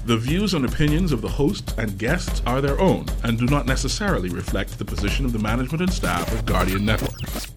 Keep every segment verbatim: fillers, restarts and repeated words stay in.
The views and opinions of the hosts and guests are their own and do not necessarily reflect the position of the management and staff of Guardian Network.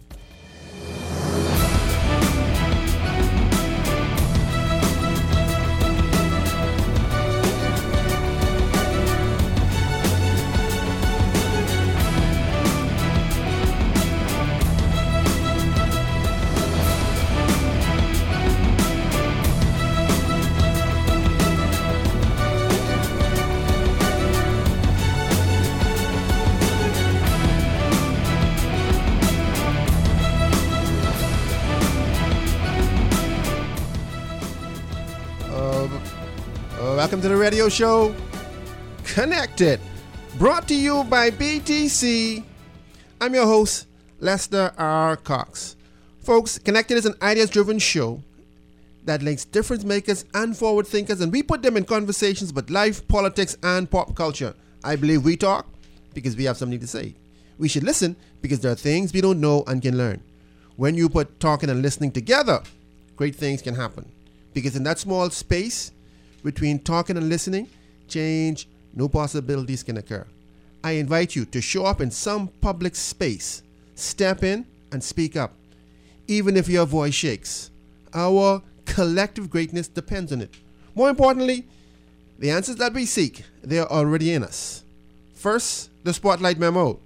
Welcome to the radio show, Connected, brought to you by B T C. I'm your host, Lester R. Cox. Folks, Connected is an ideas-driven show that links difference makers and forward thinkers, and we put them in conversations about life, politics, and pop culture. I believe we talk because we have something to say. We should listen because there are things we don't know and can learn. When you put talking and listening together, great things can happen. Because in that small space between talking and listening, change, new possibilities can occur. I invite you to show up in some public space, step in and speak up, even if your voice shakes. Our collective greatness depends on it. More importantly, the answers that we seek, they are already in us. First, the Spotlight Memo.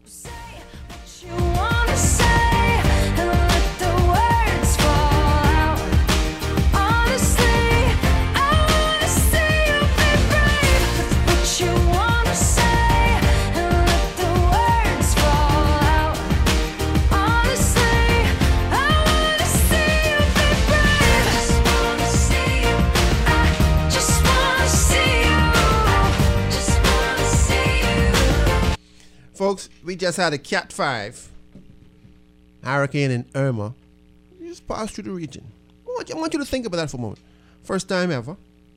Folks, we just had a Cat five hurricane in Irma. You just passed through the region. I want, you, I want you to think about that for a moment. First time ever.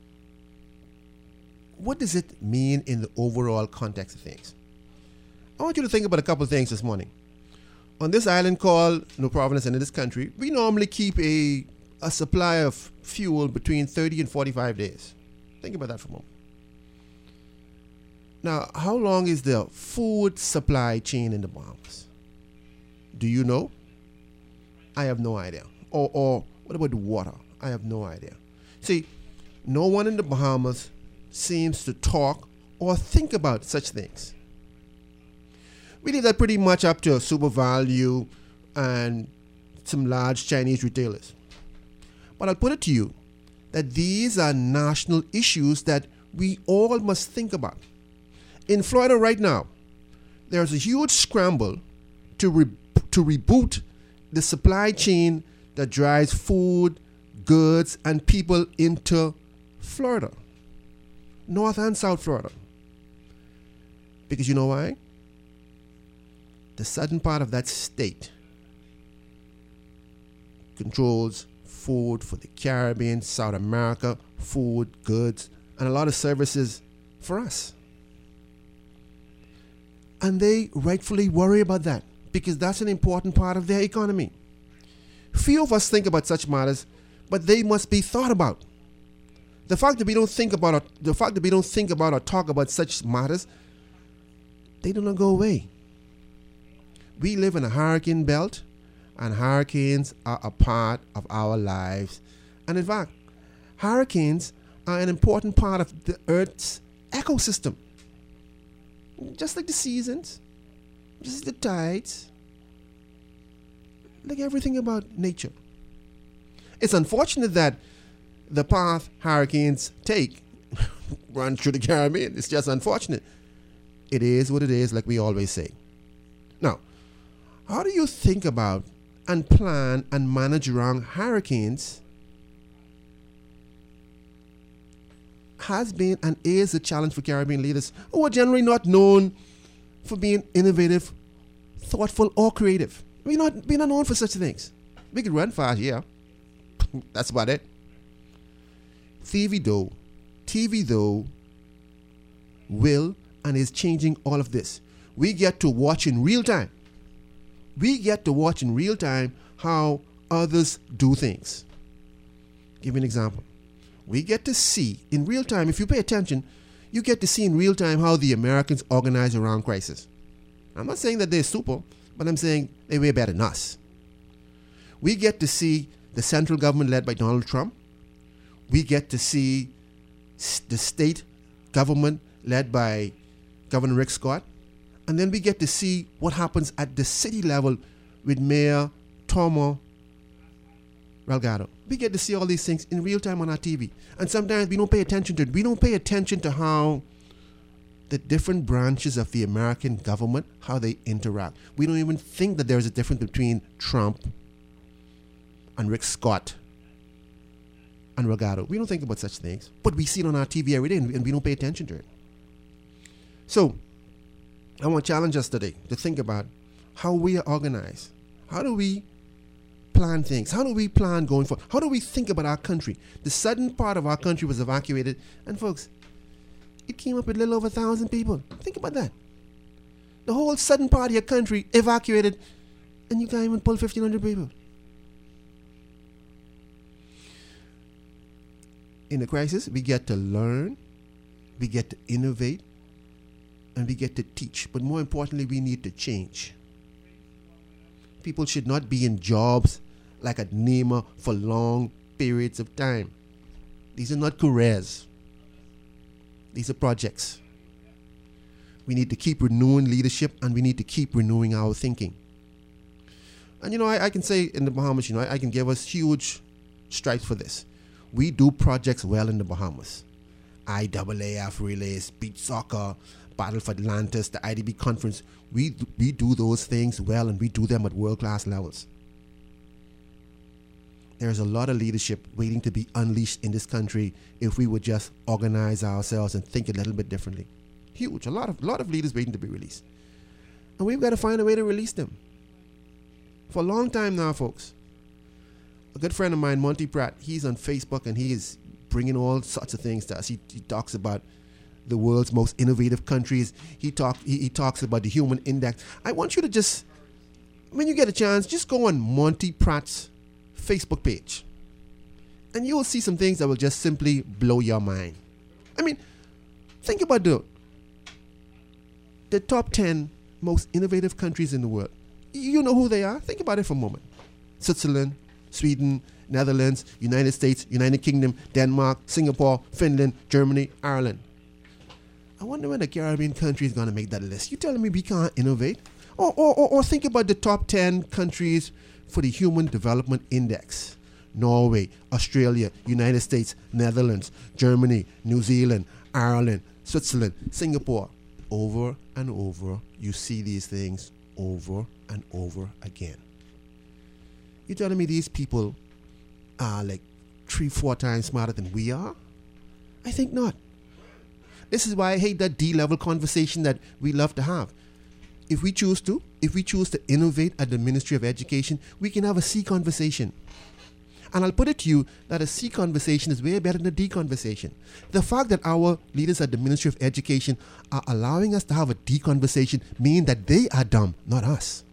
What does it mean in the overall context of things? I want you to think about a couple of things this morning. On this island called New Providence and in this country, we normally keep a, a supply of fuel between thirty and forty-five days. Think about that for a moment. Now, how long is the food supply chain in the Bahamas? Do you know? I have no idea. Or, or what about the water? I have no idea. See, no one in the Bahamas seems to talk or think about such things. We leave that pretty much up to Super Value and some large Chinese retailers. But I'll put it to you that these are national issues that we all must think about. In Florida right now, there's a huge scramble to re- to reboot the supply chain that drives food, goods, and people into Florida, North and South Florida. Because you know why? The southern part of that state controls food for the Caribbean, South America, food, goods, and a lot of services for us. And they rightfully worry about that because that's an important part of their economy. Few of us think about such matters, but they must be thought about. The fact that we don't think about or, the fact that we don't think about or talk about such matters, they do not go away. We live in a hurricane belt, and hurricanes are a part of our lives. And in fact, hurricanes are an important part of the Earth's ecosystem. Just like the seasons, just like the tides, like everything about nature. It's unfortunate that the path hurricanes take run through the Caribbean. It's just unfortunate. It is what it is, like we always say. Now, how do you think about and plan and manage around hurricanes has been and is a challenge for Caribbean leaders who are generally not known for being innovative, thoughtful, or creative. We're not, we're not known for such things. We can run fast, yeah. That's about it. T V though, T V though, will and is changing all of this. We get to watch in real time. We get to watch in real time how others do things. Give me an example. we get to see in real time, if you pay attention, you get to see in real time how the Americans organize around crisis. I'm not saying that they're super, but I'm saying they're way better than us. We get to see the central government led by Donald Trump. We get to see the state government led by Governor Rick Scott. And then we get to see what happens at the city level with Mayor Tomo Delgado. We get to see all these things in real time on our T V. And sometimes we don't pay attention to it. We don't pay attention to how the different branches of the American government, how they interact. We don't even think that there's a difference between Trump and Rick Scott and Delgado. We don't think about such things. But we see it on our T V every day and we don't pay attention to it. So, I want to challenge us today to think about how we are organized. How do we plan things? How do we plan going forward? How do we think about our country? The southern part of our country was evacuated, and folks, it came up with a little over a thousand people. Think about that. The whole southern part of your country evacuated, and you can't even pull fifteen hundred people. In the crisis, we get to learn, we get to innovate, and we get to teach. But more importantly, we need to change. People should not be in jobs like a NEMA for long periods of time. These are not careers. These are projects. We need to keep renewing leadership, and we need to keep renewing our thinking. And you know, I, I can say in the Bahamas, you know, I, I can give us huge stripes for this. We do projects well in the Bahamas. I A A F relays, beach soccer, Battle for Atlantis, the I D B conference. We we do those things well, and we do them at world-class levels. There's a lot of leadership waiting to be unleashed in this country if we would just organize ourselves and think a little bit differently. Huge. A lot of lot of leaders waiting to be released. And we've got to find a way to release them. For a long time now, folks. A good friend of mine, Monty Pratt, he's on Facebook and he is bringing all sorts of things to us. He, he talks about the world's most innovative countries. He talk he, he talks about the human index. I want you to just, when you get a chance, just go on Monty Pratt's Facebook page. And you will see some things that will just simply blow your mind. I mean, think about the, the top ten most innovative countries in the world. You know who they are? Think about it for a moment. Switzerland, Sweden, Netherlands, United States, United Kingdom, Denmark, Singapore, Finland, Germany, Ireland. I wonder when the Caribbean country is going to make that list. You telling me we can't innovate? Or, or, or, or think about the top ten countries for the Human Development Index. Norway, Australia, United States, Netherlands, Germany, New Zealand, Ireland, Switzerland, Singapore. Over and over, you see these things over and over again. You telling me these people are like three, four times smarter than we are? I think not. This is why I hate that D-level conversation that we love to have. If we choose to, if we choose to innovate at the Ministry of Education, we can have a C conversation. And I'll put it to you that a C conversation is way better than a D conversation. The fact that our leaders at the Ministry of Education are allowing us to have a D conversation means that they are dumb, not us.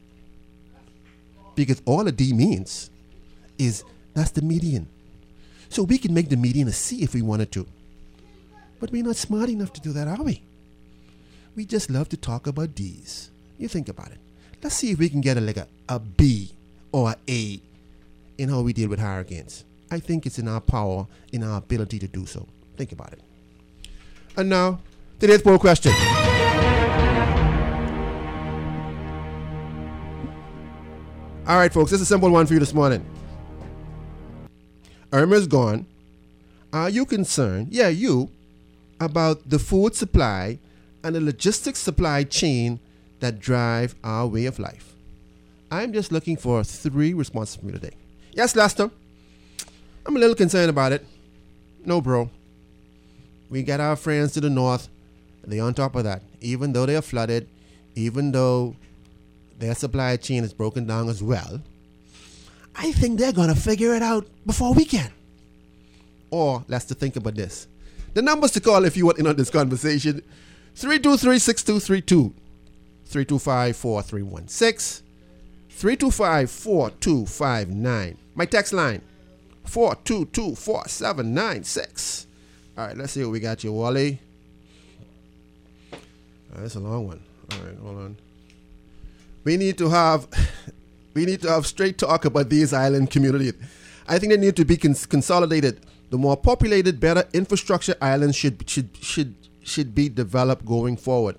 Because all a D means is that's the median. So we can make the median a C if we wanted to. But we're not smart enough to do that, are we? We just love to talk about D's. You think about it. Let's see if we can get a, like a, a B or an A in how we deal with hurricanes. I think it's in our power, in our ability to do so. Think about it. And now, today's poll question. All right, folks, this is a simple one for you this morning. Irma's gone. Are you concerned, yeah, you, about the food supply and the logistics supply chain that drive our way of life? I'm just looking for three responses from you today. Yes, Lester. I'm a little concerned about it. No, bro. We got our friends to the north. They're on top of that. Even though they are flooded, even though their supply chain is broken down as well, I think they're going to figure it out before we can. Or, let's to think about this. The numbers to call if you want in on this conversation, three two three, six two three two, three two five, four three one six, three two five, four two five nine. My text line, four two two, four seven nine six. All right, let's see what we got here, Wally. All right, that's a long one. All right, hold on. We need to have we need to have straight talk about these island communities. I think they need to be cons- consolidated. The more populated, better infrastructure islands should should should should be developed going forward.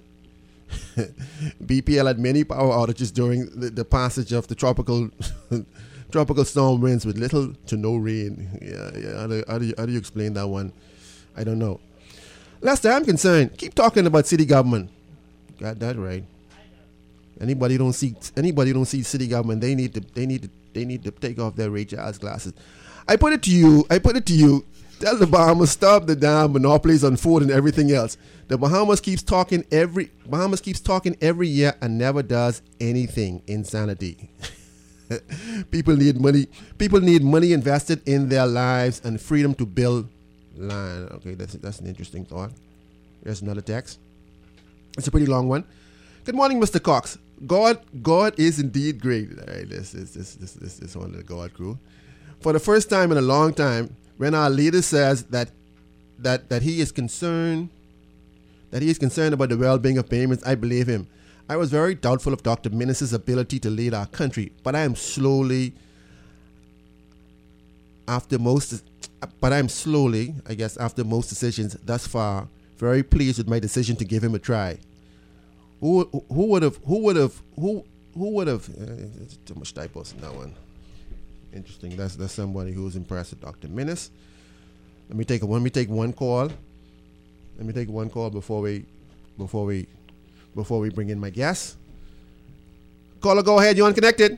B P L had many power outages during the, the passage of the tropical tropical storm winds with little to no rain. Yeah, yeah. How do, how do you, how do you explain that one? I don't know. Lester, I'm concerned. Keep talking about city government. Got that right. Anybody don't see anybody don't see city government, they need to they need to they need to take off their Ray Charles glasses. I put it to you, I put it to you, tell the Bahamas stop the damn monopolies on food and everything else. The Bahamas keeps talking every Bahamas keeps talking every year and never does anything. Insanity. People need money. People need money invested in their lives and freedom to build land. Okay, that's that's an interesting thought. There's another text. It's a pretty long one. Good morning, Mister Cox. God, God is indeed great. All right, this is this this this this one of the God crew. For the first time in a long time, when our leader says that that that he is concerned, that he is concerned about the well-being of Bahamians, I believe him. I was very doubtful of Doctor Minnis's ability to lead our country, but I am slowly, after most, but I am slowly, I guess, after most decisions thus far, very pleased with my decision to give him a try. Who who would have who would have who who would have uh, too much typos in that one. Interesting. That's that's somebody who's impressed with Doctor Minnis. Let me take a let me take one call. Let me take one call before we before we before we bring in my guest. Caller, go ahead. You unconnected.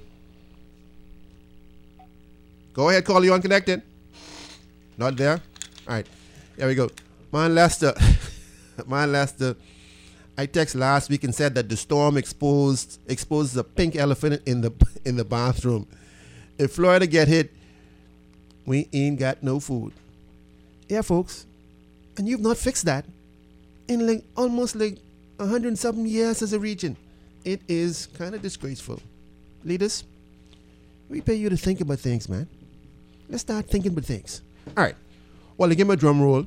Go ahead, caller. You unconnected. Not there. All right. There we go. Man, Lester. Man, Lester. I texted last week and said that the storm exposed exposes a pink elephant in the in the bathroom. If Florida get hit, we ain't got no food. Yeah, folks, and you've not fixed that in like almost like a hundred and something years as a region. It is kind of disgraceful. Leaders, we pay you to think about things, man. Let's start thinking about things. All right. Well, give me a drum roll,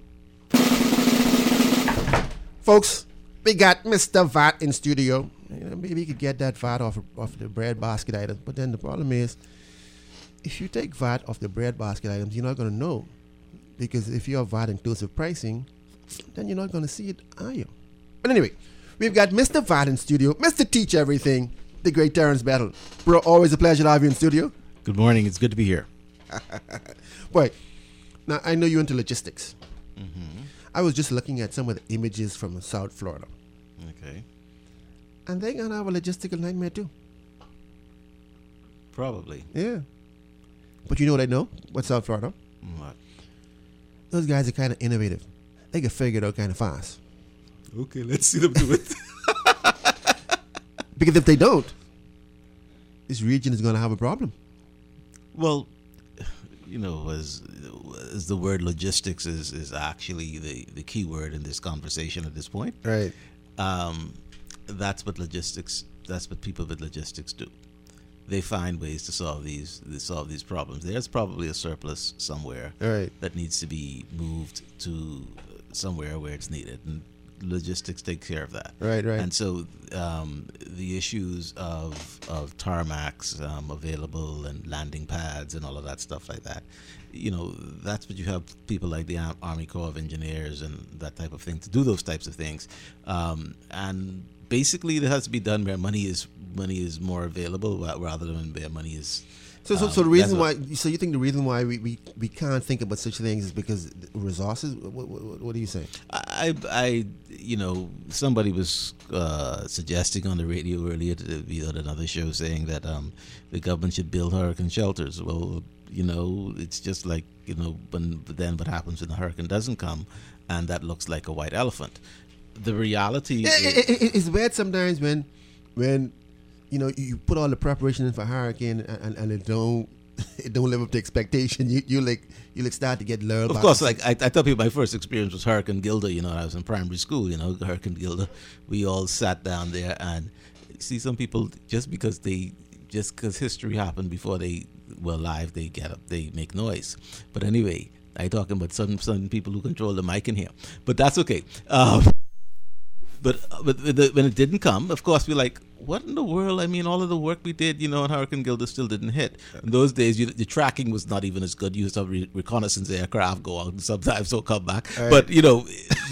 folks. We got Mister Vat in studio. You know, maybe you could get that V A T off off the bread basket items. But then the problem is, if you take V A T off the bread basket items, you're not going to know. Because if you have V A T inclusive pricing, then you're not going to see it, are you? But anyway, we've got Mister Vat in studio. Mister Teach Everything, the great Terrence Battle. Bro, always a pleasure to have you in studio. Good morning. It's good to be here. Boy, now I know you're into logistics. Mm-hmm. I was just looking at some of the images from South Florida. Okay. And they're going to have a logistical nightmare too. Probably. Yeah. But you know what I know? What's South Florida? What? Those guys are kind of innovative. They can figure it out kind of fast. Okay, let's see them do it. Because if they don't, this region is going to have a problem. Well, you know, as as the word logistics is, is actually the, the key word in this conversation at this point. Right. Um, that's what logistics, that's what people with logistics do. They find ways to solve these to solve these problems. There's probably a surplus somewhere right. that needs to be moved to somewhere where it's needed, and logistics take care of that. Right, right. And so um, the issues of of tarmacs um, available and landing pads and all of that stuff like that, you know, that's what you have people like the Army Corps of Engineers and that type of thing to do those types of things. Um, and basically, it has to be done where money is money is more available rather than where money is. So, so, um, so the reason why, so you think the reason why we, we, we can't think about such things is because resources? What, what, what do you say? I, I, you know, somebody was uh, suggesting on the radio earlier to be on another show saying that um, the government should build hurricane shelters. Well, you know, it's just like, you know, when, but then what happens when the hurricane doesn't come, and that looks like a white elephant. The reality yeah, is, it, it, it's bad sometimes when, when, you know, you put all the preparation in for hurricane and, and, and it don't, it don't live up to expectation. You you like you like start to get lulled. Of course, like I, I tell people, my first experience was Hurricane Gilda. You know, I was in primary school. You know, Hurricane Gilda. We all sat down there and see some people just because they just because history happened before they we're live, they get up, they make noise. But anyway, I talking about some some people who control the mic in here, but that's okay. Um, but but the, when it didn't come, of course, we're like, what in the world? I mean, all of the work we did, you know, in Hurricane Gilda still didn't hit. In those days, you, the tracking was not even as good. You used to have re- reconnaissance aircraft go out and sometimes so come back. Right. But you know,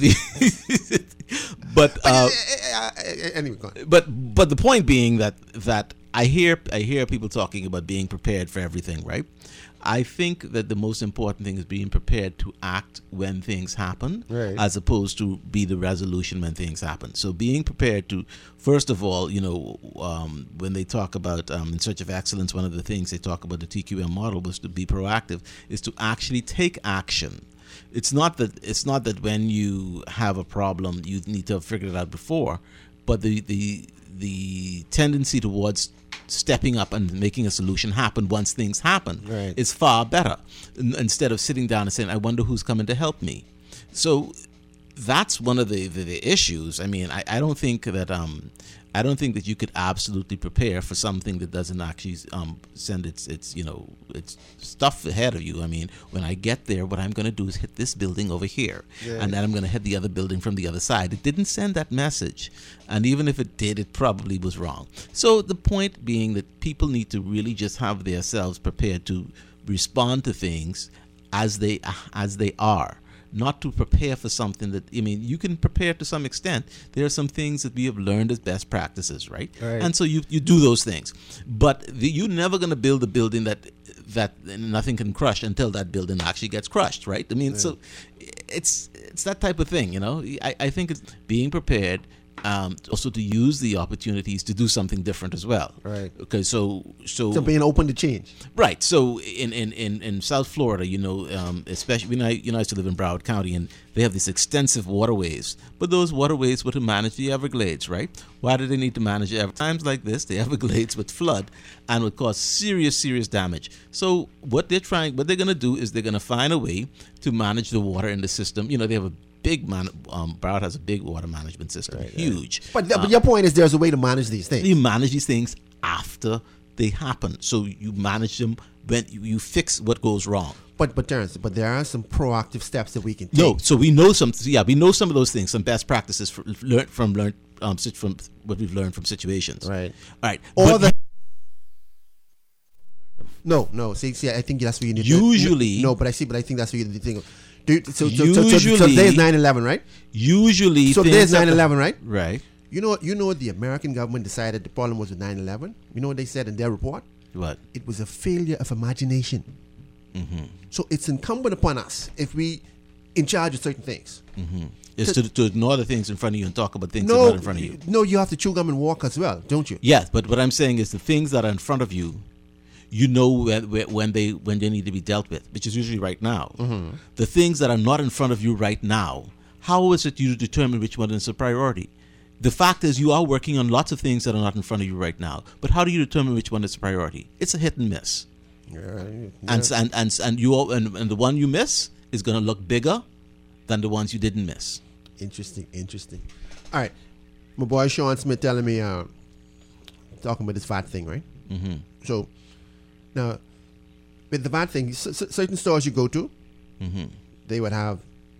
the, but uh, anyway, go on. but but the point being that that I hear I hear people talking about being prepared for everything, right? I think that the most important thing is being prepared to act when things happen, right, as opposed to be the resolution when things happen. So being prepared to, first of all, you know, um, when they talk about um, in search of excellence, one of the things they talk about the T Q M model was to be proactive, is to actually take action. It's not that it's not that when you have a problem you need to have figured it out before, but the the the tendency towards stepping up and making a solution happen once things happen, right, is far better, N- instead of sitting down and saying, I wonder who's coming to help me. So that's one of the, the, the issues. I mean, I, I don't think that um, I don't think that you could absolutely prepare for something that doesn't actually um, send its its you know its stuff ahead of you. I mean, when I get there, what I'm going to do is hit this building over here, yeah, and then I'm going to hit the other building from the other side. It didn't send that message, and even if it did, it probably was wrong. So the point being that people need to really just have themselves prepared to respond to things as they as they are. Not to prepare for something that, I mean, you can prepare to some extent. There are some things that we have learned as best practices, right? Right. And so you you do those things. But the, you're never going to build a building that that nothing can crush until that building actually gets crushed, right? I mean, yeah. so it's it's that type of thing, you know? I, I think it's being prepared, um, also to use the opportunities to do something different as well. Right. Okay, so... So, so being open to change. Right. So in, in, in, in South Florida, you know, um, especially, you know, I, you know, I used to live in Broward County, and they have these extensive waterways. But those waterways were to manage the Everglades, right? Why do they need to manage it? At times like this, the Everglades would flood and would cause serious, serious damage. So what they're trying, what they're going to do is they're going to find a way to manage the water in the system. You know, they have a big man. Um, Broward has a big water management system, right, huge. Right. But, um, but your point is there's a way to manage these things. You manage these things after they happen. So you manage them when you, you fix what goes wrong. But but Terrence, but there are some proactive steps that we can take. No, so we know some. Yeah, we know some of those things, some best practices for, learned from learned um from what we've learned from situations. Right. All right. Or the. No, no. See, see, I think that's what you need. Usually, to, no, but I see, but I think that's what you need to think. Dude, so, so, usually, so, so there's nine eleven, right? Usually, so there's nine eleven, right? Right. You know, you know what the American government decided the problem was with nine eleven? You know what they said in their report? What? It was a failure of imagination. Mm-hmm. So it's incumbent upon us, if we in charge of certain things. Mm-hmm. Is to, to ignore the things in front of you and talk about things no, that are not in front of you. No, you have to chew gum and walk as well, don't you? Yes, but what I'm saying is the things that are in front of you, you know when, when they when they need to be dealt with, which is usually right now. Mm-hmm. The things that are not in front of you right now, how is it you determine which one is a priority? The fact is you are working on lots of things that are not in front of you right now, but how do you determine which one is a priority? It's a hit and miss. Yeah, yeah. And, and and and you all, and, and the one you miss is going to look bigger than the ones you didn't miss. Interesting, interesting. All right, my boy Sean Smith telling me, uh, talking about this V A T thing, right? Mm-hmm. So now with the V A T thing, c- c- certain stores you go to, mm-hmm. they would have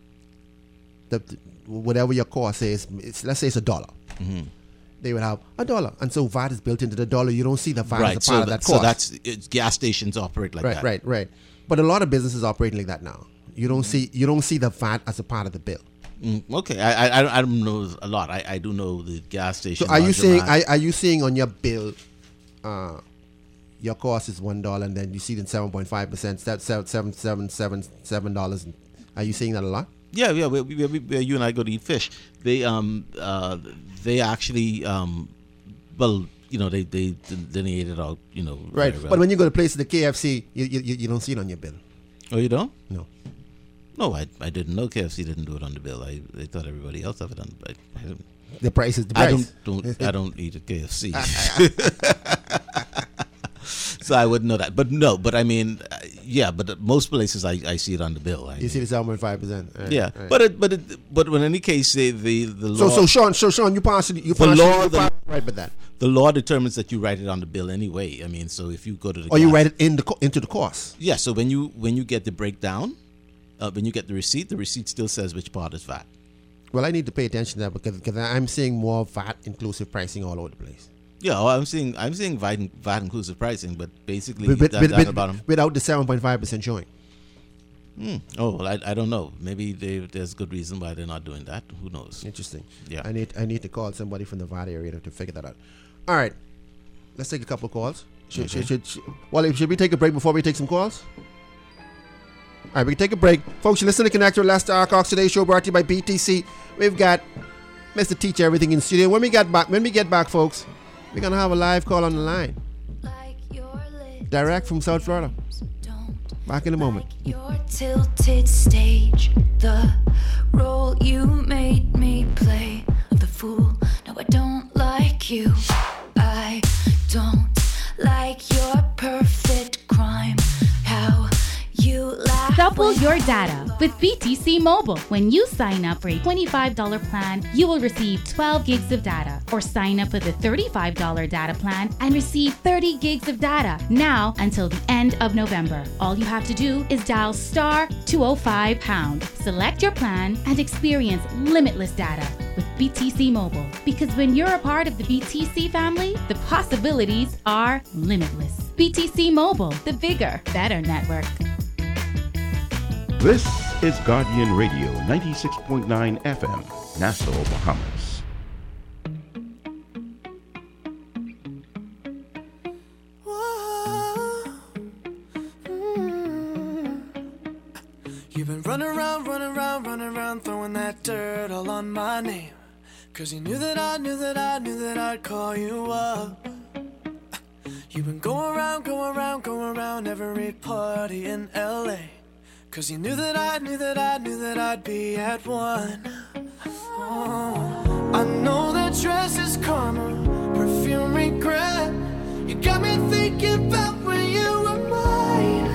the, the whatever your cost is. It's, let's say it's a dollar. Mm-hmm. They would have a dollar, and so V A T is built into the dollar. You don't see the V A T right, as a part so of that that, cost. So that's it's, gas stations operate like right, that. Right, right, right. But a lot of businesses operating like that now. You don't see you don't see the V A T as a part of the bill. Mm, okay, I, I I don't know a lot. I, I do know the gas station. So are you saying are, are you seeing on your bill, uh, your cost is one dollar, and then you see it in seven point five percent. That's seven seven seven seven seven dollars. Are you seeing that a lot? Yeah, yeah. We, we, we, we, you and I go to eat fish. They um uh they actually um well you know they they delineate it out you know right. well. But when you go to places the K F C, you, you you don't see it on your bill. Oh, you don't? No. No, I I didn't know K F C didn't do it on the bill. I, I thought everybody else have it on. I, I don't, the price is the price. I don't, don't I don't eat at K F C, so I wouldn't know that. But no, but I mean, Yeah, but at most places I, I see it on the bill. I You see the seven point five percent. yeah, but it, but it, but in any case, the the, the So law, so Sean, so Sean, you partially you The partially, law- you the- partially right with that, the law determines that you write it on the bill anyway. I mean, so if you go to the or you gas- write it in the co- into the cost. yeah. So when you when you get the breakdown, uh, when you get the receipt, the receipt still says which part is V A T. Well, I need to pay attention to that because because I'm seeing more V A T inclusive pricing all over the place. Yeah, well, I'm seeing I'm seeing V A T, V A T inclusive pricing, but basically With, with, down, with, down with- the bottom. without the seven point five percent showing. Hmm. Oh, well, I, I don't know. Maybe they, there's good reason why they're not doing that. Who knows? Interesting. Yeah. I need I need to call somebody from the V A T area to, to figure that out. All right, let's take a couple of calls. Should, Okay. should, should, should, well, should we take a break before we take some calls? All right, we can take a break. Folks, you listen to Connect with Lester R. Cox. Today's show brought to you by B T C. We've got Mister Teacher Everything in studio. When we get back, when we get back, folks, we're going to have a live call on the line. Direct from South Florida. Back in a moment. Your tilted stage, the role you made me play of the fool. No, I don't like you. I don't like your perfect crime. How you laugh. Double when your data with B T C Mobile. When you sign up for a twenty-five dollars plan, you will receive twelve gigs of data. Or sign up for the thirty-five dollars data plan and receive thirty gigs of data now until the end of November. All you have to do is dial star two oh five pound. Select your plan and experience limitless data with B T C Mobile. Because when you're a part of the B T C family, the possibilities are limitless. B T C Mobile, the bigger, better network. This is Guardian Radio ninety-six point nine F M, Nassau, Bahamas. You've been running around, running around, running around, throwing that dirt all on my name. Cause you knew that I knew that I knew that I'd call you up. You've been going around, going around, going around every party in L A. Cause you knew that I knew that I knew that I'd be at one. Oh, I know that dress is karma, perfume regret. You got me thinking about when you were mine.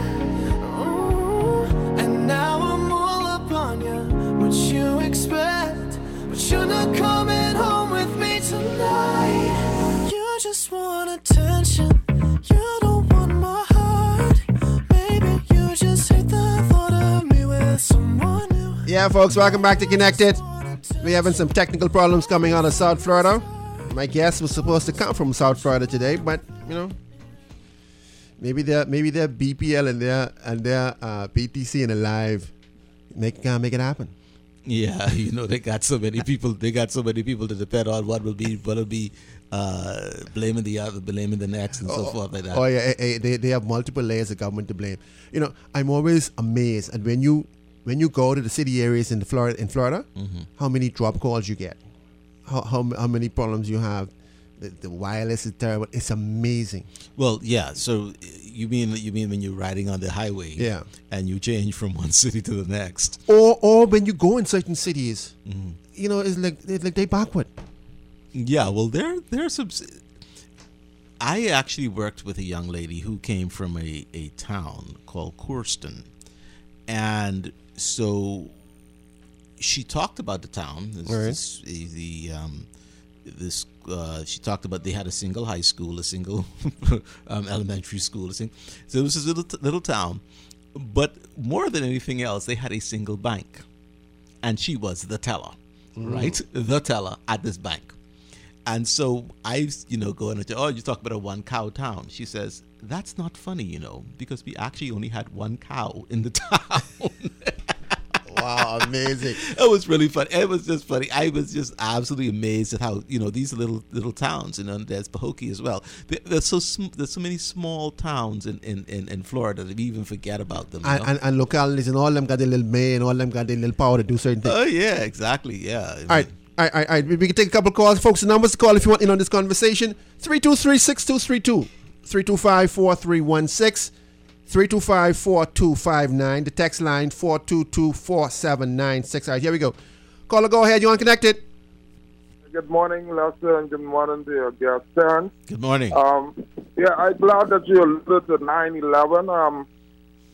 Oh, and now I'm all up on you. What you expect? But you're not coming home with me tonight. You just want attention. You don't want my heart. Maybe you just hate the thought of me with someone new. Yeah, folks, welcome back to Connected. We're having some technical problems coming out of South Florida. My guest was supposed to come from South Florida today, but you know, maybe they're maybe they're B P L and they're and they're uh, B T C and alive. Make can't make it happen. Yeah, you know they got so many people. They got so many people to depend on. What will be what will be uh, blaming the other, blaming the next, and so forth like that. Oh yeah, eh, eh, they they have multiple layers of government to blame. You know, I'm always amazed, and when you when you go to the city areas in the Florida in Florida, Mm-hmm. how many drop calls you get, how how, how many problems you have. The, the wireless is terrible. It's amazing. Well, yeah. So you mean you mean when you're riding on the highway, Yeah. and you change from one city to the next. Or or when you go in certain cities, Mm-hmm. you know, it's like it's like they backward. Yeah, well, there there's some. I actually worked with a young lady who came from a, a town called Courston, and so she talked about the town. This, Right. this, the um, this uh, she talked about they had a single high school, a single um, elementary school. A sing- so it was this little little town, but more than anything else, they had a single bank, and she was the teller, right? The teller at this bank. And so I, you know, go and oh, you talk about a one cow town. She says, that's not funny, you know, because we actually only had one cow in the town. Wow, amazing. It was really funny. It was just funny. I was just absolutely amazed at how, you know, these little little towns, you know, and there's Pahokee as well. There, there's so sm- there's so many small towns in, in, in, in Florida that we even forget about them. You And, know? and, and localities and all them got their little may and all them got their little power to do certain things. Oh yeah, exactly. Yeah. I All right. mean, All right, all right, all right. We we can take a couple of calls. Folks, the numbers to call if you want in on this conversation. three two three, six two three two. three two five, four three one six. three two five, four two five nine. The text line, four two two, four seven nine six. All right, here we go. Caller, go ahead. You unconnected. Good morning, Lester, and good morning to your guest, Terrence. Good morning. Um, yeah, I'm glad that you alluded to nine eleven. Um,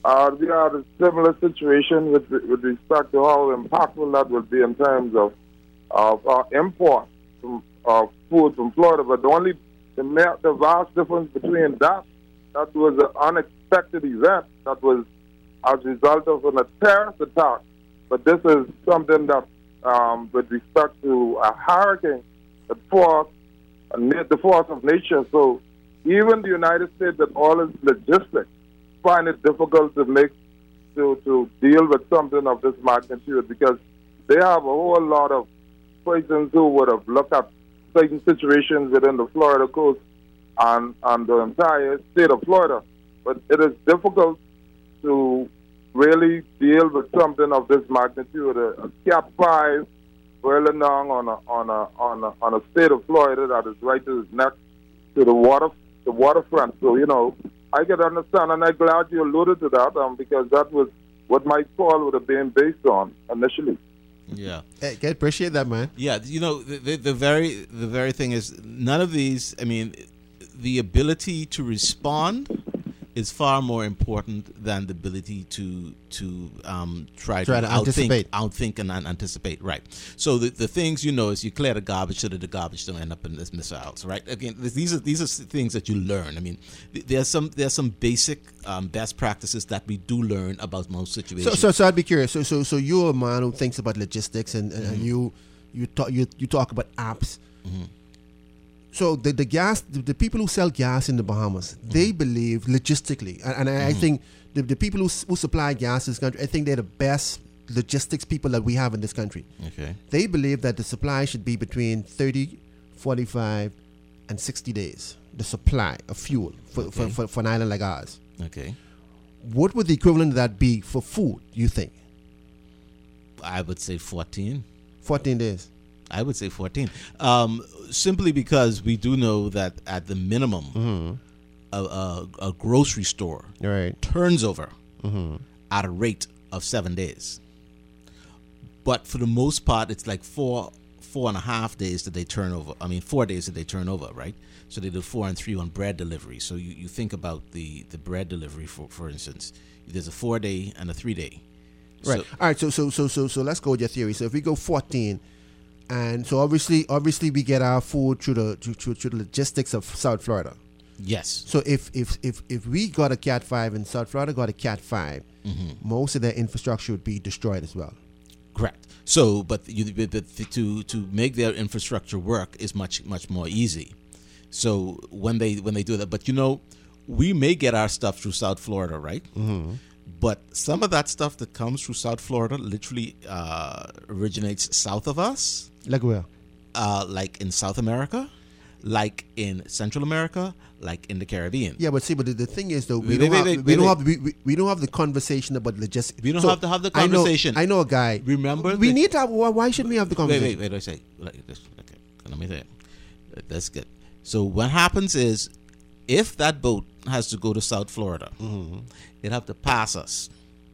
uh, we had a similar situation with with respect to how impactful that would be in terms of of uh, import from, of food from Florida. But the only the, the vast difference between that that was an unexpected event that was as a result of an, a terrorist attack. But this is something that, um, with respect to a hurricane, the force, the force of nature. So even the United States, with all its logistics, find it difficult to make to to deal with something of this magnitude because they have a whole lot of persons who would have looked at certain situations within the Florida coast and, and the entire state of Florida. But it is difficult to really deal with something of this magnitude. A, a Cat five whirling down on a on a on a on a state of Florida that is right to the next to the water the waterfront. So you know, I can understand, and I'm glad you alluded to that, um, because that was what my call would have been based on initially. Yeah. Hey, I appreciate that, man. Yeah, you know, the, the, the very the very thing is, none of these, I mean, the ability to respond is far more important than the ability to to um, try, try to, to outthink, anticipate. outthink and anticipate. Right. So the, the things you know is you clear the garbage so that the garbage don't end up in this missiles. Right. Again, these are these are things that you learn. I mean, there's some there's some basic um, best practices that we do learn about most situations. So, so, so I'd be curious. So, so, so you're a man who thinks about logistics, and, and, Mm-hmm. and you you talk you you talk about apps. Mm-hmm. So the the gas, the, the people who sell gas in the Bahamas, Mm-hmm. they believe logistically, and, and I, I think the, the people who, who supply gas in this country, I think they're the best logistics people that we have in this country. Okay. They believe that the supply should be between thirty, forty-five, and sixty days. The supply of fuel for, Okay. for, for, for an island like ours. Okay. What would the equivalent of that be for food, you think? I would say fourteen. fourteen days. I would say fourteen. Um, simply because we do know that at the minimum, Mm-hmm. a, a, a grocery store Right. turns over Mm-hmm. at a rate of seven days. But for the most part, it's like four, four and a half days that they turn over. I mean, four days that they turn over, right? So they do four and three on bread delivery. So you, you think about the, the bread delivery, for for instance. There's a four day and a three day. Right. So, All right. So so so so so let's go with your theory. So if we go fourteen, and so obviously obviously we get our food through the through, through, through the logistics of South Florida. yes. So if if if if we got a Cat five and South Florida got a Cat five, Mm-hmm. most of their infrastructure would be destroyed as well. Correct. So, but you, but the, to to make their infrastructure work is much much more easy. So when they when they do that, but you know, we may get our stuff through South Florida, right? Mm-hmm. But some of that stuff that comes through South Florida literally uh, originates south of us, Like where? uh, like in South America, like in Central America, like in the Caribbean. Yeah, but see, but the, the thing is though, we Wait, don't wait, have wait, we wait, don't wait. have we, we, we don't have the conversation about logistics. We don't So, have to have the I know- conversation. I know, a guy. Remember we the- need to have. Why, why shouldn't we have the Wait, conversation? wait, wait. I say, like this. Okay, let me say it. That's good. So what happens is, if that boat has to go to South Florida, Mm-hmm. it have to pass us.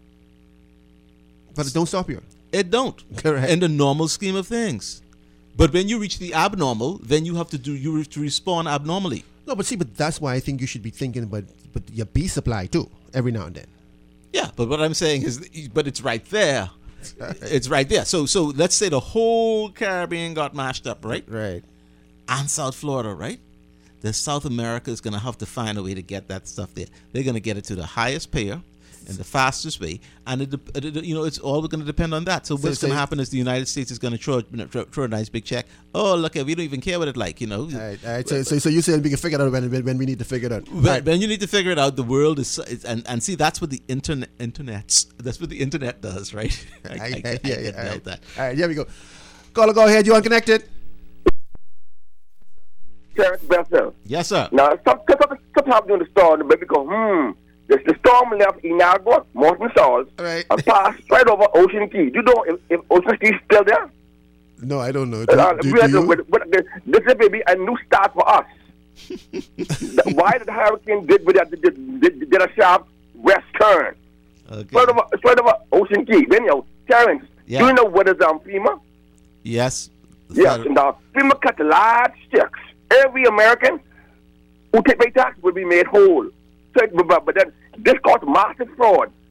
But it don't stop here. It don't. Correct. In the normal scheme of things. But when you reach the abnormal, then you have to do you have to respond abnormally. No, but see, but that's why I think you should be thinking about but your bee supply too every now and then. Yeah, but what I'm saying is, but it's right there. It's right there. So so let's say the whole Caribbean got mashed up, right? Right. And South Florida, right? The South America is going to have to find a way to get that stuff there. They're going to get it to the highest payer and the fastest way, and it, it, you know it's all going to depend on that. So, So- what's so- going to happen is the United States is going to throw, throw throw a nice big check. Oh, look, we don't even care what it like, you know. All right. All right. So, so, so you said we can figure it out when, when, when we need to figure it out. When, Right. when you need to figure it out, the world is, is and, and see that's what the internet internet's that's what the internet does, right? I, I, I, I yeah, can yeah, tell all right. that. All right, here we go. Caller, go ahead. You unconnected? Terrence Bessel. Yes, sir. Now, some, some, sometimes during the storm, the baby go, hmm, the, the storm left Inagua, Morton Falls, All right. and passed right over Ocean Key. Do you know if, if Ocean Key is still there? No, I don't know. Do, Uh, do, we do had to- you? with- with- this is maybe a new start for us. The- Why did the hurricane did with that? Did, did, did a sharp west turn? Okay. Straight over, straight over Ocean Key. Then, you know, Terrence, Yeah. do you know what is um, FEMA? Yes. Yes, Federal- and uh, FEMA cut large checks. Every American who take their tax will be made whole. So, but, but then this caused massive fraud.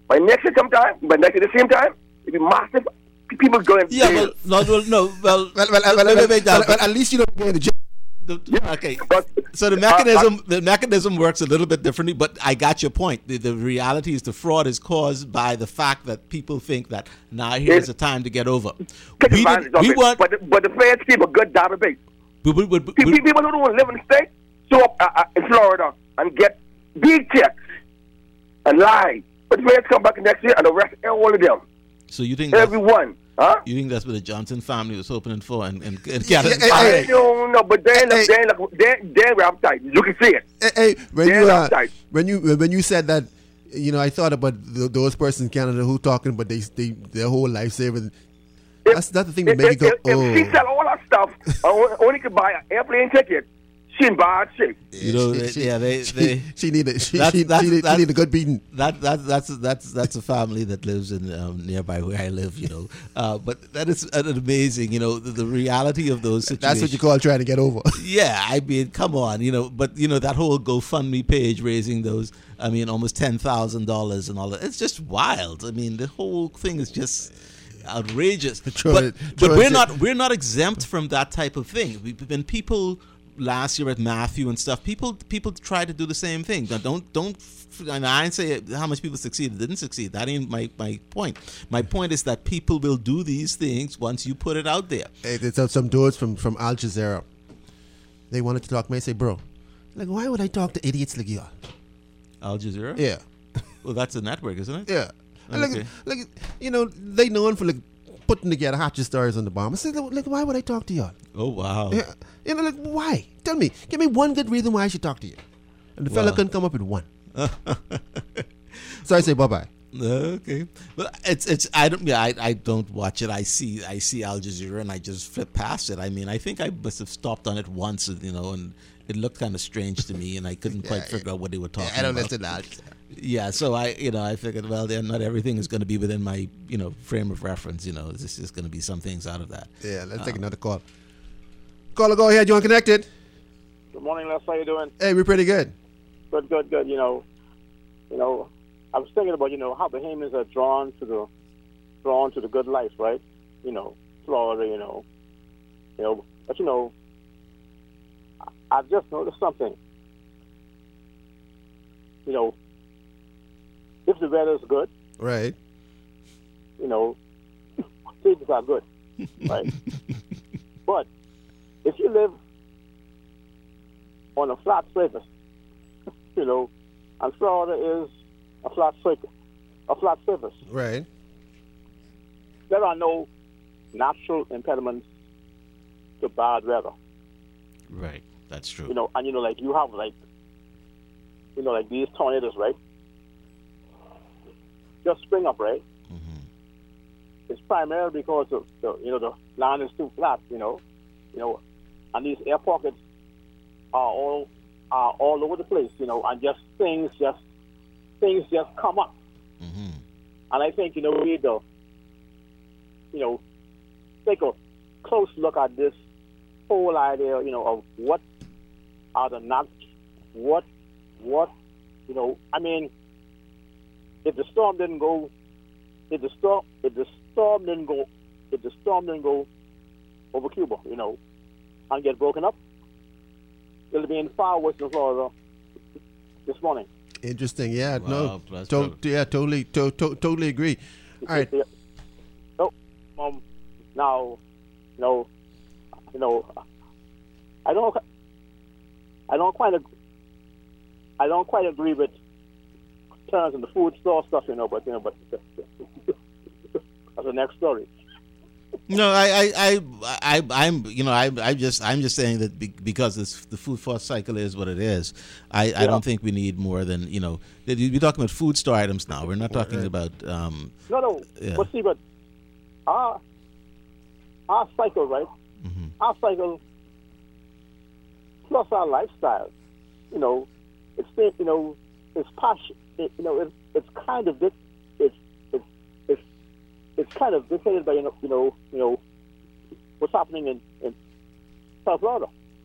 By next year sometime, by next year at the same time, it'll be massive. People going to Yeah, jail. well, no, well, no, well, Well, well, well, let well, me well, make that- well, well, at least you don't go into jail. the- okay. But, So the uh, mechanism, the mechanism works a little bit differently, but I got your point. The, the reality is the fraud is caused by the fact that people think that now here's the time to get over. take We, advantage did, of we it. want, But, the, but the feds keep a good database. we, we, we, People, we, people who don't live in the state show up uh, uh, in Florida and get big checks and lie. But the feds come back next year and arrest all of them. so you think that's, Everyone. Huh? you think that's what the Johnson family was hoping for, and and, and Yeah, Canada? hey, I hey, don't know, but they ain't Hey. look, they ain't look, they, they ain't appetite. You can see it. Hey, hey, when Yeah, you that's uh, tight. when you when you said that, you know, I thought about th- those persons in Canada who talking, but they they their whole life savings. That's that's the thing that If, make you if, go, if, oh. if she sell all that stuff, or only could buy an airplane ticket, she in bad shape. You know, they, yeah, they, she, they she need a she, That's- she, that's- she, need, she that's- need a good beating. that that that's that's that's a family that lives in um, nearby where I live. You know, uh, but that is uh, amazing. You know, the, the reality of those situations. That's what you call trying to get over. Yeah, I mean, come on, you know, but you know that whole GoFundMe page raising those, I mean, almost ten thousand dollars and all that. It's just wild. I mean, the whole thing is just outrageous. Throw but it- but throw we're it- not we're not exempt from that type of thing. We, when people last year at Matthew and stuff, people people try to do the same thing. Now, don't don't. And I didn't say how much people succeeded, didn't succeed. That ain't my, my point. My point is that people will do these things once you put it out there. Hey, there's some- some dudes from from Al Jazeera. They wanted to talk to me. I say, bro, like, why would I talk to idiots like you? Al Jazeera. Yeah, Well, that's a network, isn't it? yeah. And Okay. Like, like, you know, they known for like putting together hotshot stories on the bomb. I said, like, why would I talk to y'all? Oh wow. Yeah. You know, like, why? Tell me. Give me one good reason why I should talk to you. And the fella Wow. couldn't come up with one. So I say, bye-bye. Okay, well, it's it's I don't yeah I, I don't watch it. I see I see Al Jazeera and I just flip past it. I mean, I think I must have stopped on it once, you know, and it looked kind of strange to me, and I couldn't quite figure out what they were talking I don't about. listen to Al Jazeera. Yeah, so I you know I figured well, then not everything is going to be within my you know frame of reference. You know, this is going to be some things out of that. Yeah, let's take another call. Caller, go ahead. You want connected? Good morning, Les. How you doing? Hey, we're pretty good. Good, good, good. You know, you know, I was thinking about you know how Bahamians are drawn to the drawn to the good life, right? You know, Florida. You know, you know, but you know, I- I've just noticed something. You know, if the weather is good, Right. you know, things are good, right? But if you live on a flat surface, you know, and Florida is a flat surface, a flat surface, Right. there are no natural impediments to bad weather. Right, that's true. You know, and you know, like you have like, you know, like these tornadoes, right? Just spring up, right? It's primarily because of the, you know, the land is too flat, you know, you know, and these air pockets are all are all over the place, you know, and just things just things just come up. Mm-hmm. And I think, you know, we need to, you know, take a close look at this whole idea, you know, of what are the not, what, what, you know, I mean, if the storm didn't go, if the storm, if the storm didn't go, if the storm didn't go over Cuba, you know, and get broken up, it'll be in far worse than Florida this morning. Interesting. Yeah. Wow, no. that's To, yeah. Totally. To, to, totally agree. All right. Yeah. So, um, now, you know, you know, I don't, I don't quite, ag- I don't quite agree with terms in the food store stuff, you know, but you know, but that's the next story. No, I, I, I, I, I'm, you know, I, I just, I'm just saying that be, because this, the food force cycle is what it is. I, Yeah. I don't think we need more than, you know, that you- we're talking about food store items now. We're not talking about, um, No, no, Yeah. but see, but our our cycle, right? Mhm. Our cycle plus our lifestyle, you know, it's been, you know, it's passion, it, you know, it's it's kind of dic- it's it's it's it's kind of dictated by you know you know you know what's happening in, in South Florida.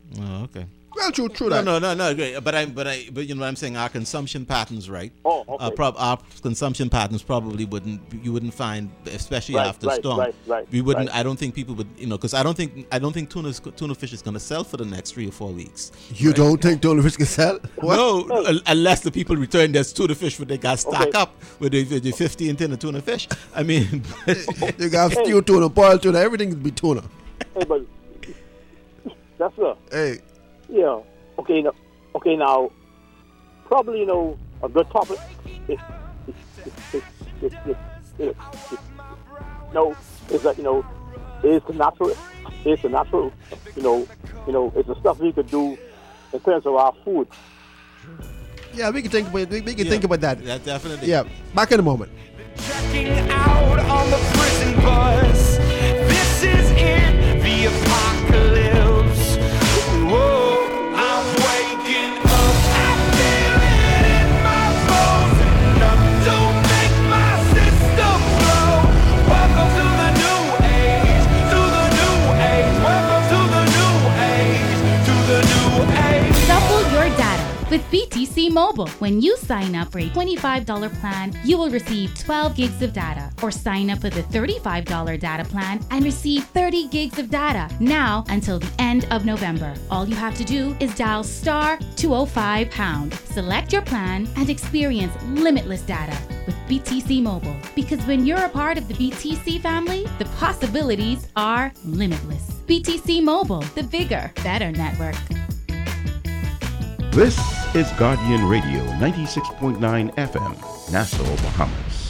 Oh, okay. Well, true, true No, that. no, no, no. Great. But I, but I, but you know what I'm saying. Our consumption patterns, right? Oh, okay. Uh, prob- our consumption patterns probably wouldn't. You wouldn't find, especially Right, after right, storm. right, right, we wouldn't. right. I don't think people would. You know, because I don't think. I don't think tuna tuna fish is going to sell for the next three or four weeks. You don't think tuna fish can sell? What? No, un- unless the people return their tuna fish when they got stack Okay. up with the, with the fifteen tin of tuna fish. I mean, You got stewed tuna, boiled tuna, everything can be tuna. Hey, but that's a Hey, yeah. Okay, now, okay, now, probably you know a good topic is is is is, is, is, is, is no is that you know it's the natural it's the natural you know you know it's the stuff we could do in terms of our food. yeah, we can think about we, we can Yeah, think about that. that definitely. Yeah, back in a moment. Checking out on the prison bus. This is it, the apocalypse. Whoa, I'm waking up. I feel it in my bones. Enough to make my system blow. Welcome to the new age, to the new age. Welcome to the new age, to the new age. Double your data with B T C Mobile. When you sign up for a twenty-five dollars plan, you will receive twelve gigs of data. Or sign up for the thirty-five dollars data plan and receive thirty gigs of data now until the end of November. All you have to do is dial star two oh five pound. Select your plan and experience limitless data with B T C Mobile. Because when you're a part of the B T C family, the possibilities are limitless. B T C Mobile, the bigger, better network. This is Guardian Radio ninety-six point nine F M, Nassau, Bahamas.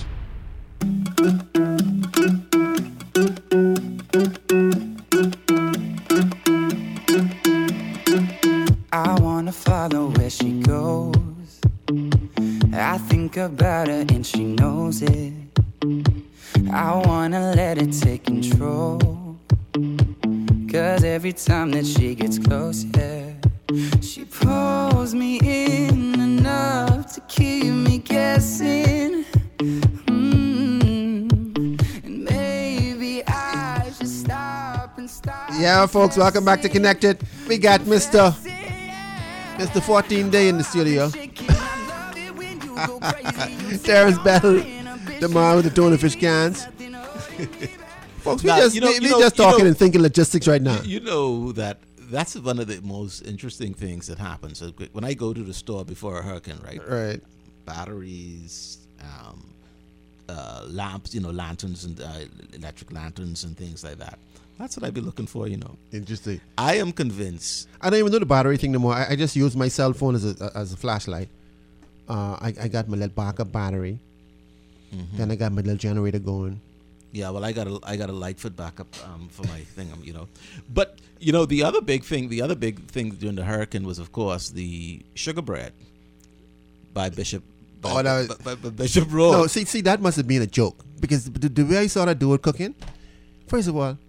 I wanna follow where she goes. I think about her and she knows it. I wanna let it take control. Cause every time that she gets close, yeah, she pulls me in enough to keep me guessing. Mm. And maybe I should stop and stop. Yeah, folks, welcome back to Connected. We got Mister Mister fourteen Day in the studio. Terrence Battle, the man with the tuna fish cans. Folks, we Now, just you know- we, you we know- just you talking know- and thinking logistics right now. You know that that's one of the most interesting things that happens. So when I go to the store before a hurricane, right? Right. Batteries, um, uh, lamps, you know, lanterns and uh, electric lanterns and things like that. That's what I'd be looking for, you know. Interesting. I am convinced. I don't even do the battery thing no more. I, I just use my cell phone as a as a flashlight. Uh, I, I got my little backup battery. Mhm. Then I got my little generator going. Yeah, well, I got a I got a Lightfoot backup um, for my thing, um, you know. But you know, the other big thing, the other big thing during the hurricane was, of course, the sugar bread by Bishop. By, Oh, that was- by, by, by Bishop Road. No, see, see, that must have been a joke because the, the way I saw that do it cooking. First of all,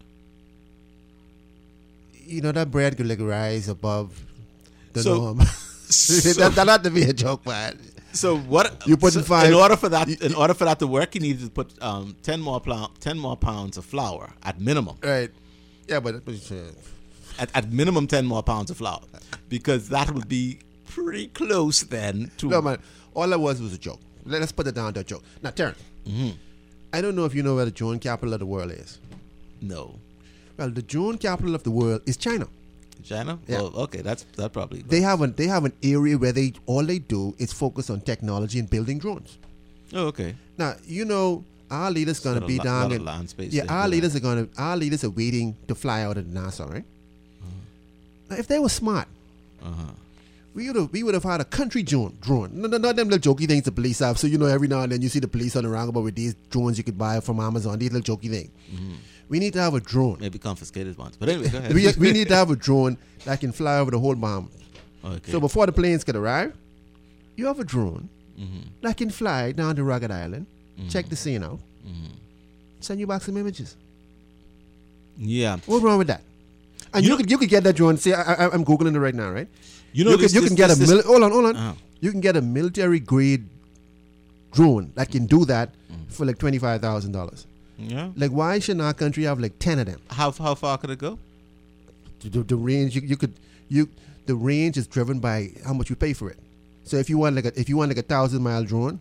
you know that bread could like rise above the So- norm. so- that, that had to be a joke, man. So what You put so in five- in order for that you- in order for that to work, you need to put um, ten more pound, ten more pounds of flour at minimum. Right. Yeah, but, but uh, At, at minimum, ten more pounds of flour, because that would be pretty close then to. no, man. All that was was a joke. Let, us put it down to a joke. Now, Terrence, Mhm. I don't know if you know where the drone capital of the world is. No, Well, the drone capital of the world is China. China. Yeah. Well, okay, that's that probably. They have an they have an area where they all they do is focus on technology and building drones. Oh, okay. Now you know our leaders Got gonna a be lot- down lot of in land space yeah. there, Our yeah. leaders are gonna our leaders are waiting to fly out of NASA, right? Now, if they were smart, Uh-huh. we would have we would have had a country drone drone. No, no, not them little jokey things the police have. So you know every now and then you see the police on the roundabout with these drones you could buy from Amazon. These little jokey things. We need to have a drone. Maybe confiscated ones, but anyway, go ahead. we, we need to have a drone that can fly over the whole Bahamas. Okay. So before the planes could arrive, you have a drone Mhm. that can fly down to Rugged Island, Mhm. check the scene out, Mhm. send you back some images. Yeah. What's wrong with that? And You you, know- could you could get that drone. See, I, I, I'm googling it right now, right? You know, you this- can, you this- can get this- a this- mil- hold on, hold on. Uh-huh. You can get a military grade drone that can do that for like twenty five thousand dollars. Yeah. Like, why shouldn't our country have like ten of them? How how far could it go? the, the range you, you could you the range is driven by how much you pay for it. So if you want like a if you want like a thousand mile drone,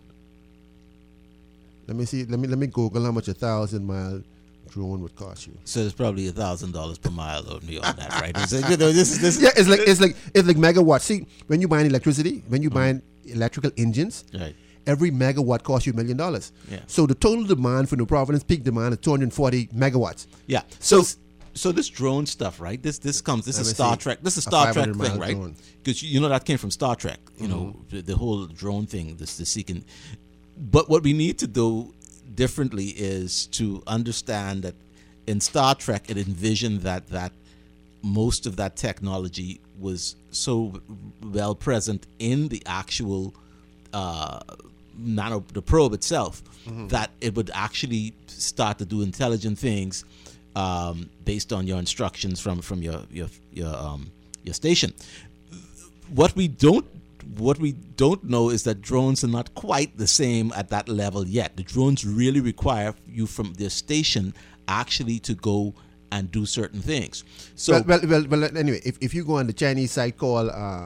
let me see. Let me let me Google how much a thousand mile drone would cost you. So it's probably a thousand dollars per mile or beyond that, right? It's like, you know, this is this. Yeah, it's like it's like it's like megawatts. See, when you buy electricity, when you buy electrical engines, right. every megawatt costs you a million dollars. Yeah. So the total demand for New Providence peak demand is two hundred forty megawatts. Yeah. So so this drone stuff, right? This this comes. This Let is me Star see. Trek. This is A Star Trek five hundred thing, mile right? drone. Because you know that came from Star Trek. You know the, the whole drone thing. This the seeking. But what we need to do differently is to understand that in Star Trek it envisioned that that most of that technology was so well present in the actual uh, nano the probe itself Mhm. that it would actually start to do intelligent things um, based on your instructions from from your your your um, your station. What we don't What we don't know is that drones are not quite the same at that level yet. The drones really require you from their station actually to go and do certain things. So, well, well, well, well anyway, if, if you go on the Chinese site called uh,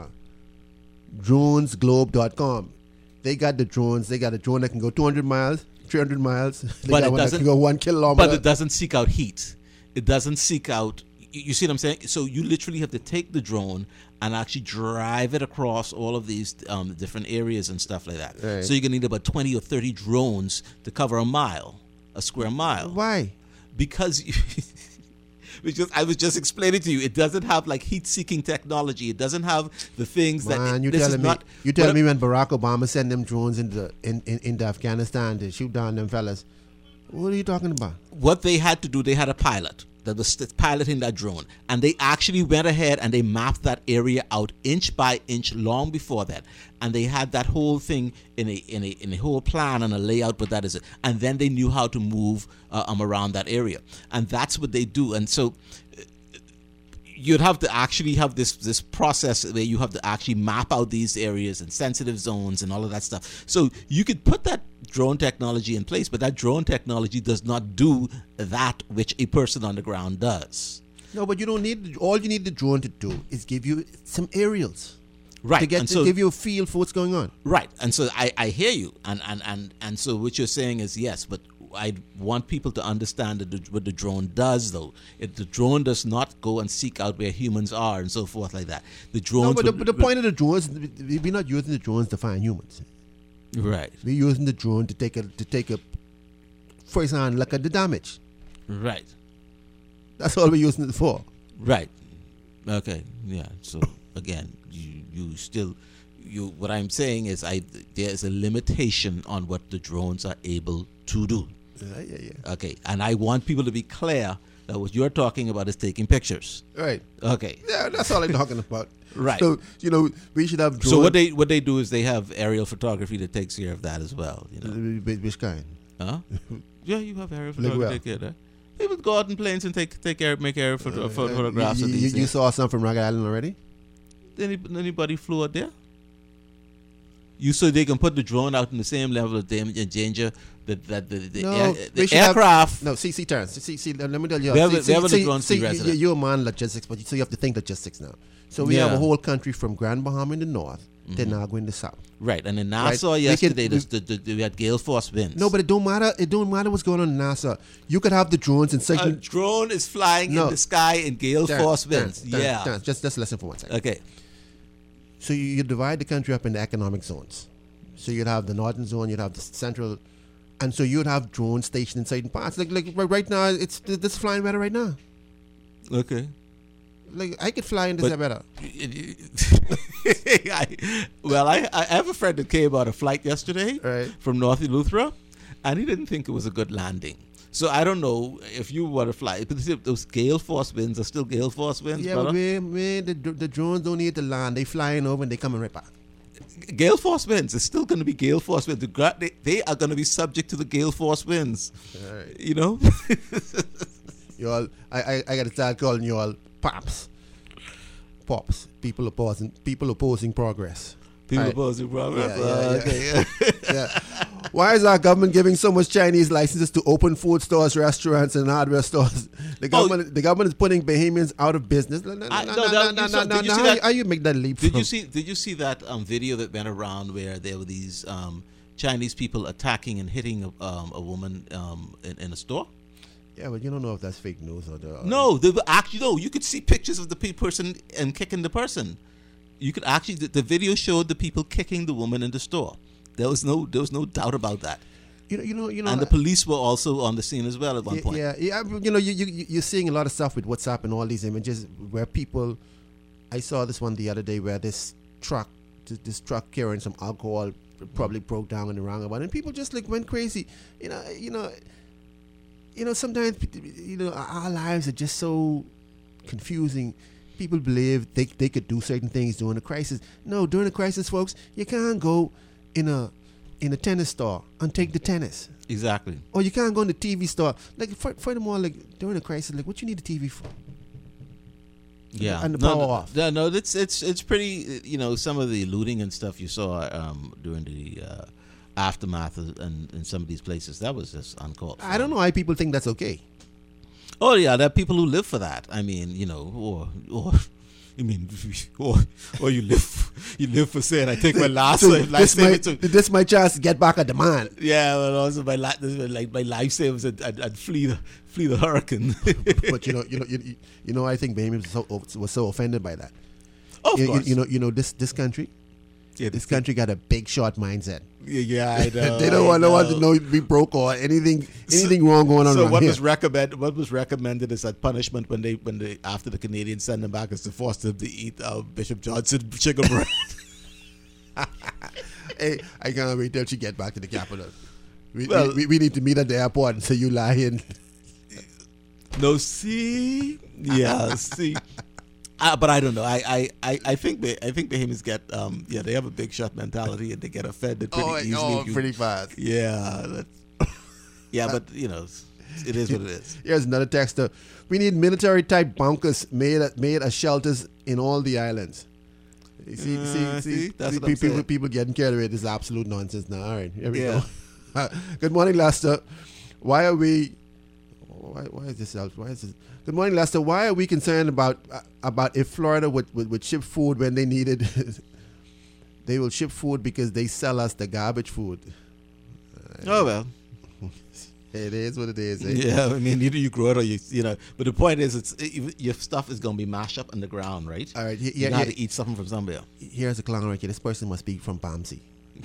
drones globe dot com, they got the drones. They got a drone that can go two hundred miles, three hundred miles. They but got it one that doesn't can go one kilometer. But it doesn't seek out heat. It doesn't seek out. You you see what I'm saying? So you literally have to take the drone and actually drive it across all of these um, different areas and stuff like that. Right. So you're gonna need about twenty or thirty drones to cover a mile, a square mile. Why? Because. Because I was just explaining to you, it doesn't have like heat-seeking technology. It doesn't have the things that. Man, It, you this is telling me? not, You telling what me when Barack Obama sent them drones into in, in, into Afghanistan to shoot down them fellas? What are you talking about? What they had to do, they had a pilot that was piloting that drone, and they actually went ahead and they mapped that area out inch by inch long before that, and they had that whole thing in a in a in a whole plan and a layout. But that is it, and then they knew how to move uh, um around that area, and that's what they do. And so you'd have to actually have this this process where you have to actually map out these areas and sensitive zones and all of that stuff. So you could put that drone technology in place, but that drone technology does not do that which a person on the ground does. No, but you don't need. All you need the drone to do is give you some aerials, Right. To get and to so, give you a feel for what's going on. Right. And so I, I hear you. And, and, and, and so what you're saying is yes, but I want people to understand that the, what the drone does, though. It, the drone does not go and seek out where humans are and so forth like that. The drones. No, but the, would- but the point of the drones, we're not using the drones to find humans. Right. We're using the drone to take a to take a, for example, look at the damage. Right. That's all we're using it for. Right. Okay. Yeah. So again, you you still you. What I'm saying is, I there's a limitation on what the drones are able to do. Yeah, yeah, yeah. Okay. And I want people to be clear that what you're talking about is taking pictures. Right. Okay. Yeah, that's all I'm talking about. Right. So you know, we should have. Drone. So what they what they do is they have aerial photography that takes care of that as well. You know. Which which kind? Huh? Yeah, you have aerial Like photography where? to take care of that. They would go out in planes and take take care, make aerial photo, Uh, photo- photographs you, of you, these you things. saw some from Rock Island already? Any, anybody flew out there? You so they can put the drone out in the same level of dam- danger that that the, the, No, air, we the should have- aircraft. no, see, see, Terrence. See, see. Let me tell you. Where see, would- see, where would the see, drones see, be you- resident? You're a man logistics, but you, so you have to think logistics now. So we have Yeah. a whole country from Grand Bahama in the north to Mhm. Nago in the south. Right, and in Right. NASA We yesterday, can- the, the, the, we had gale force winds. No, but it don't matter. It don't matter what's going on in NASA. You could have the drones in a certain. drone is flying No. in the sky in gale Terrence, force Terrence, winds. Terrence, yeah. Terrence, just just listen for one second. Okay. So you, you divide the country up into economic zones. So you'd have the northern zone, you'd have the central, and so you'd have drones stationed in certain parts. Like like right, right now, it's this flying better right now. Okay. Like I could fly in this But- better. I, well, I, I have a friend that came on a flight yesterday Right. from North Eleuthera, and he didn't think it was a good landing. So I don't know if you want to fly. But those gale force winds are still gale force winds, Yeah, brother. but man, man the, the drones don't need to land. They flying over and they coming right back. Gale force winds. It's still going to be gale force winds. The gra- They, they are going to be subject to the gale force winds. Right. You know. You all, I, I, I got to start calling you all pops, pops. People opposing, people opposing progress. People Right. opposing progress. Yeah, Uh, yeah, okay. yeah. Why is our government giving so much Chinese licenses to open food stores, restaurants, and hardware stores? The government, oh, the government is putting Bahamians out of business. No, no, no, no, no, no, no, no, no. How, how you make that leap? Did from? you see? Did you see that um, video that went around where there were these um, Chinese people attacking and hitting a, um, a woman um, in, in a store? Yeah, but you don't know if that's fake news or the. Or no, they were actually no. You could see pictures of the pe- person and kicking the person. You could actually the, the video showed the people kicking the woman in the store. There was no there was no doubt about that. You know, you know, you know. And the police were also on the scene as well at one yeah, point. Yeah, yeah. You know, you you you're seeing a lot of stuff with WhatsApp and all these images where people. I saw this one the other day where this truck, this, this truck carrying some alcohol, probably broke down in the roundabout, and people just like went crazy. You know, you know, you know. Sometimes, you know, our lives are just so confusing. People believe they they could do certain things during a crisis. No, during a crisis, folks, you can't go in a in a tennis store and take the tennis. Exactly. Or you can't go in the T V store. Like for, furthermore, like during a crisis, like what you need the T V for? Yeah, and the power no, no, off. No, no, it's it's it's pretty. You know, some of the looting and stuff you saw um, during the uh, aftermath of, and in some of these places, that was just uncalled for. I don't know why people think that's okay. Oh yeah, there are people who live for that. I mean, you know, or or I mean, or or you live you live for saying I take my last so life this, my, to, this my chance to get back at the man. Yeah, but also my li- this is like my life savings and, and, and flee the flee the hurricane. But you know, you know, you, you know, I think Bahamians was so, was so offended by that. Of you, course, you, you know, you know this this country. Yeah, this country got a big short mindset. Yeah, yeah, I know. They don't want no one to know be broke or anything anything so, wrong going on. So what here. was recommend what was recommended is that punishment when they when they after the Canadians send them back is to force them to eat uh, Bishop Johnson chicken bread. Hey, I can't wait till she get back to the capital. We, well, we, we need to meet at the airport and say you lying. No, see, yeah, see. Uh, but I don't know. I, I, I, I think they, I think Bahamians get um yeah they have a big shot mentality and they get offended pretty oh, easily. Oh, you, pretty fast. Yeah, that's, yeah, but you know, it is what it is. Here's another texter. We need military type bunkers made at, made as shelters in all the islands. You see, uh, see, see, see, that's see what I'm people, saying. people getting carried away. This is absolute nonsense now. All right, here we Yeah. go. Good morning, Lester. Why are we? Why, why is this out? Why is this? Good morning, Lester. Why are we concerned about uh, about if Florida would, would, would ship food when they need it? They will ship food because they sell us the garbage food. Oh well, it is what it is. Eh? Yeah, I mean either you grow it or you you know. But the point is, it's it, your stuff is gonna be mashed up on the ground, right? All right, you yeah, got yeah. to eat something from somewhere. Here's a clown right here. This person must be from Bomsey.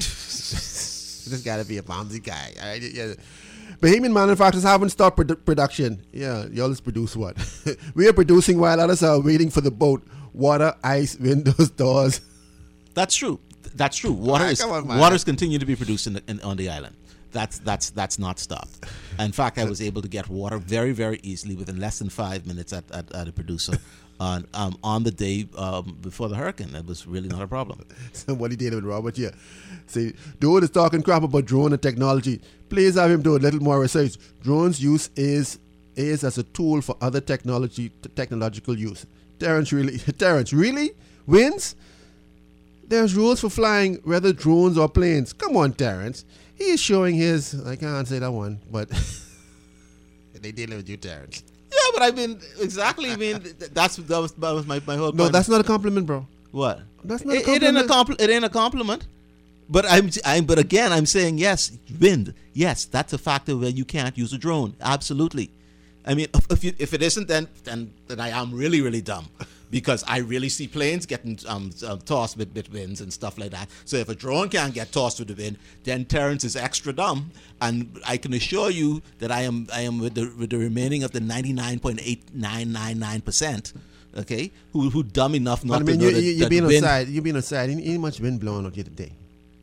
This got to be a Bomsey guy. All right, yeah. Bahamian manufacturers haven't stopped produ- production. Yeah, y'all just produce what? We are producing while others are waiting for the boat. Water, ice, windows, doors. That's true. That's true. Water is on, waters continue to be produced in the, in, on the island. That's that's that's not stopped. In fact, I was able to get water very very easily within less than five minutes at, at, at a producer on um, on the day um, before the hurricane. It was really not a problem. So what he did with Robert here. See, dude is talking crap about drone and technology. Please have him do a little more research. Drones use is is as a tool for other technology technological use. Terrence really Terrence really wins. There's rules for flying, whether drones or planes. Come on, Terrence. He is showing his. I can't say that one, but they dealing with you, Terrence. Yeah, but I mean, exactly. I mean, that's that was, that was my, my whole point. No, that's not a compliment, bro. What? That's not it, a compliment. It ain't a compliment. It ain't a compliment. But I'm, I'm. But again, I'm saying yes. Wind. Yes, that's a factor where you can't use a drone. Absolutely. I mean, if you, if it isn't, then then then I am really really dumb, because I really see planes getting um, um, tossed with, with winds and stuff like that. So if a drone can't get tossed with the wind, then Terrence is extra dumb. And I can assure you that I am I am with the with the remaining of the ninety-nine point eight nine nine nine percent. Okay, who who dumb enough not I mean, to know you, that, you, you're that being wind, outside. You're being outside. Ain't, ain't much wind blowing out here today.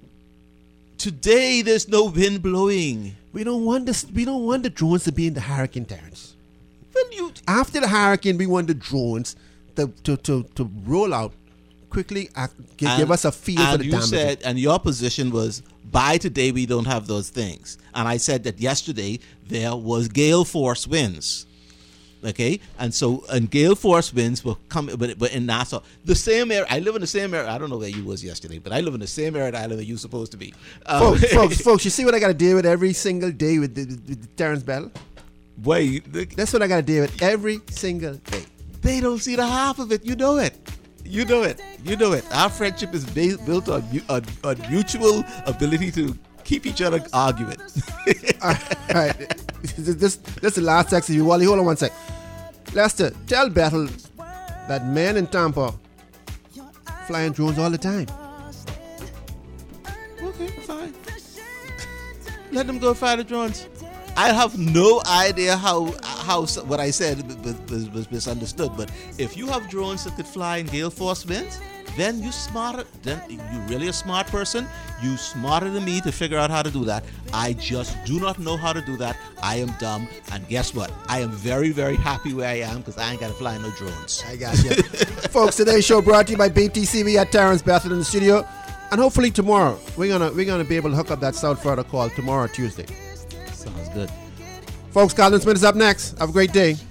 Today there's no wind blowing. We don't want this. We don't want the drones to be in the hurricane, Terrence. Well, you after the hurricane, we want the drones to to to, to roll out quickly. Uh, give, and, give us a feel for the you damage. Said, and your position was, by today we don't have those things. And I said that yesterday there was gale force winds. Okay, and so and gale force winds will come, but but in Nassau, the same area. I live in the same area. I don't know where you was yesterday, but I live in the same area that I live that you supposed to be. Um, folks, folks, folks, you see what I got to deal with every single day with, the, with the Terrence Bell? Boy, the, that's what I got to deal with every single day. They don't see the half of it. You know it. You know it. You know it. Our friendship is based, built on, on on mutual ability to keep each other arguing. All right. This, this is the last text of you, Wally. Hold on one sec. Lester, tell Bethel that men in Tampa flying drones all the time. Okay, fine. Let them go fly the drones. I have no idea how how what I said was, was misunderstood. But if you have drones that could fly in gale force winds, then you smarter. Then you really a smart person. You smarter than me to figure out how to do that. I just do not know how to do that. I am dumb. And guess what? I am very very happy where I am because I ain't got to fly no drones. I got you, folks. Today's show brought to you by B T C. We had Terrence Bethel in the studio, and hopefully tomorrow we're gonna we're gonna be able to hook up that South Florida call tomorrow Tuesday. Sounds good. Folks, Colin Smith is up next. Have a great day.